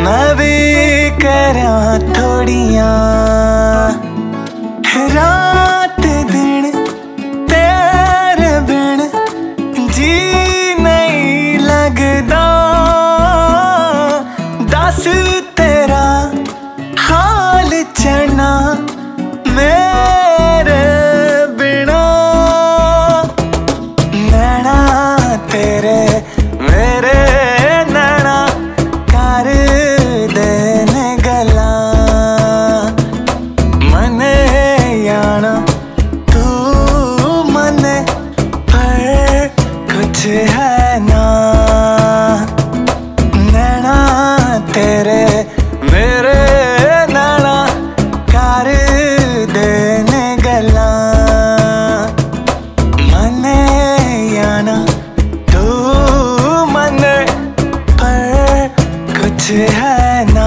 मैं भी करा थोड़ियां रात दिन तेरे बिन जी नहीं लगदा। दस तेरा हाल चना मेरे बिना। नैना तेरे मेरे नैना कर देने गला। मने आना तू मने पर कुछ है ना। नैना तेरे मेरे नैना कर देने गला। मने आना तू मने पर कुछ है ना।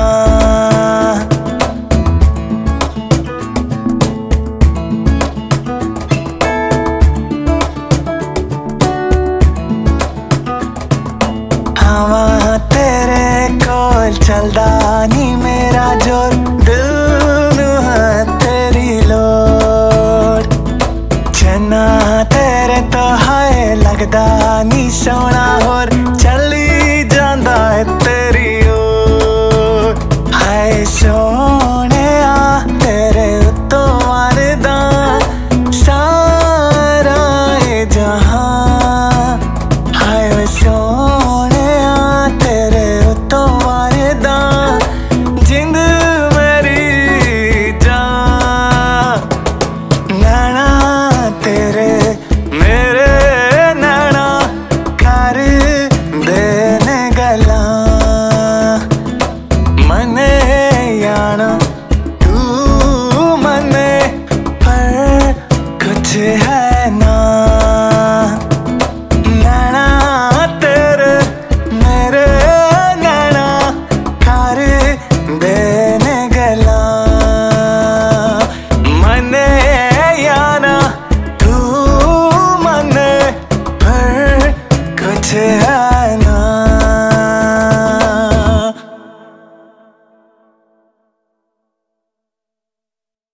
हाँ तेरे कोल चलदा नी मेरा जोर। दिल नू है तेरी लोड़। चन्ना तेरे तो हाय लगदा नी सोना।